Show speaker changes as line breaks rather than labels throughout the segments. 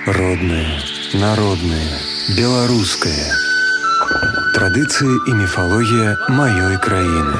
Родное, народное, беларускае. Традыцыі і міфалогія маёй краіны.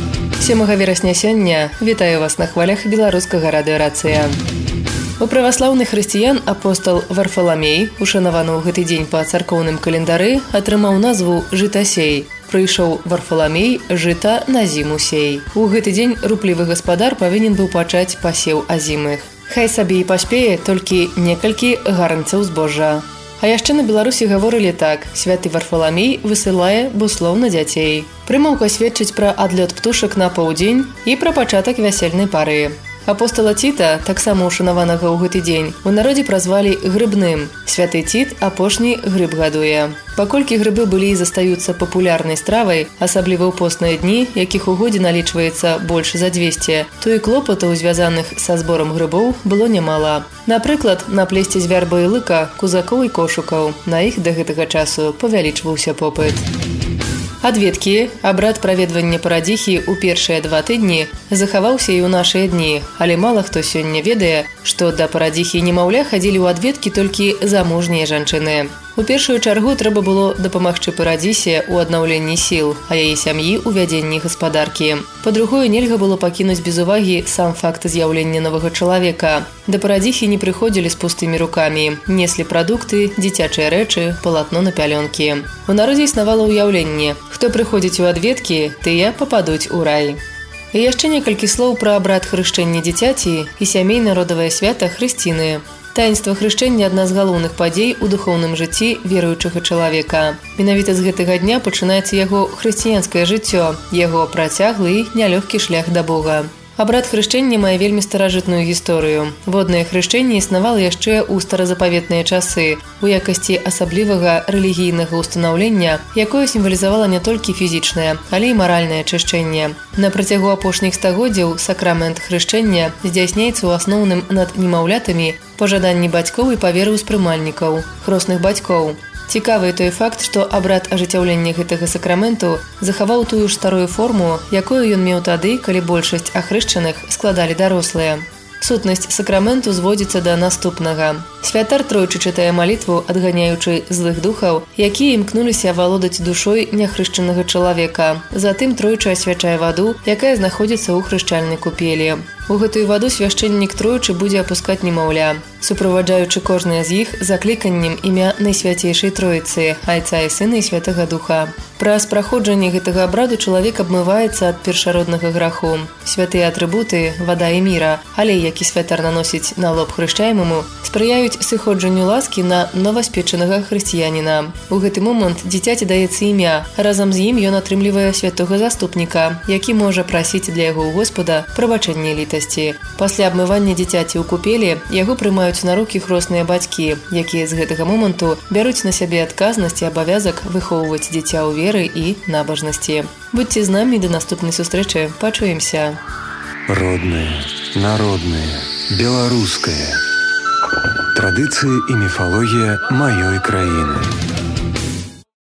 7 верасня сёння вітаю вас на хвалях беларускага радыё «Рацыя». У праваслаўных хрысціян апостал Варфаламей, ушанаваны ў гэты дзень па царкоўным календары, атрымаў назву «Жытасей». Прыйшоў Варфаламей, жыта на зіму сей. У гэты дзень руплівы гаспадар павінен быў пачаць пасеў азімых. Хай сабе і паспее толькі некалькі гарнцаў збожжа. А яшчэ на Беларусі гаворылі так: святы Варфаламей высылае буслоў на дзяцей. Прымаўка сведчыць пра адлёт птушак на паўдзень і пра пачатак вясельнай пары. Апостала Ціта, таксама ушанаванага ў гэты дзень, у народзе празвалі грыбным. Святы Ціт апошні грыб гадуе. Паколькі грыбы былі і застаюцца папулярнай стравай, асабліва ў посныя дні, якіх у годзе налічваецца больш за 200, то і клопатаў, звязаных са зборам грыбоў, было нямала. Напрыклад, наплесці з вярбы і лыка, кузакоў і кошукаў. На іх да гэтага часу павялічваўся попыт. Адведкі, абрад праведвання парадзіхі ў першыя 2 тыдні захаваўся і ў нашыя дні, але мала хто сёння ведае, што да парадзіхі немаўля хадзілі ў адведкі толькі замужнія жанчыны. У першую чаргу трэба было дапамагчы парадзісе ў аднаўленні сіл, а яе сям'і ў вядзенні гаспадаркі. Па-другое, нельга было пакінуць без увагі сам факт з'яўлення новага чалавека. Да парадзіхі не прыходзілі з пустымі рукамі, неслі прадукты, дзіцячыя рэчы, палатно на пялёнкі. У народзе існавала ўяўленне: хто прыходзіць у адведкі, тыя пападуць у рай. І яшчэ некалькі слоў пра абрад хрышчэння дзіцяці і сямейна-родавае свята хрысціны. Таінства хрышчэння – адна з галоўных падзей у духоўным жыцці веруючага чалавека. Менавіта з гэтага дня пачынаецца яго хрысціянскае жыццё, яго працяглы і нялёгкі шлях да Бога. Абрад хрышчэння мае вельмі старажытную гісторыю. Воднае хрышчэнне існавала яшчэ ў старазапаветныя часы, у якасці асаблівага рэлігійнага ўстанаўлення, якое сімвалізавала не толькі фізічнае, але і маральнае ачышчэнне. На працягу апошніх стагоддзяў сакрамент хрышчэння здзяйсняецца ў асноўным над немаўлятамі па жаданні бацькоў і па веры ўспрымальнікаў, хросных бацькоў. Цікавы той факт, што абрад ажыццяўлення гэтага сакраменту захаваў тую ж старую форму, якую ён меў тады, калі большасць ахрышчаных складалі дарослыя. Сутнасць сакраменту зводзіцца да наступнага. Святар тройчы чытае малітву, адганяючы злых духаў, якія імкнуліся авалодаць душой няхрышчанага чалавека. Затым тройчы асвячае ваду, якая знаходзіцца ў хрышчальнай купелі. У гэтую ваду свяшчэннік тройчы будзе апускаць немаўля, суправаджаючы кожнае з іх закліканнем імя Найсвяцейшай Троіцы, Айца і Сына і Святага Духа. Праз праходжанне гэтага абраду чалавек абмываецца ад першароднага граху. Святыя атрыбуты, вада і міра, алей, які святар наносіць на лоб хрышчаемаму, спрыяюць сыходжанню ласкі на новаспечанага хрысціяніна. У гэты момант дзіцяці даецца імя, разам з ім ён атрымлівае святога заступніка, які можа прасіць для яго ў Господа прабачэння літасці. Пасля абмывання дзіцяці ў купелі яго прымаюць на рукі хросныя бацькі, якія з гэтага моманту бяруць на сябе адказнасць і абавязак выхоўваць дзіця ў веры і набажнасці. Будьце з намі да наступнай сустрэчы. Пачуемся.
Родное, народное, беларускае. Традыцыі і міфалогія маёй краіны.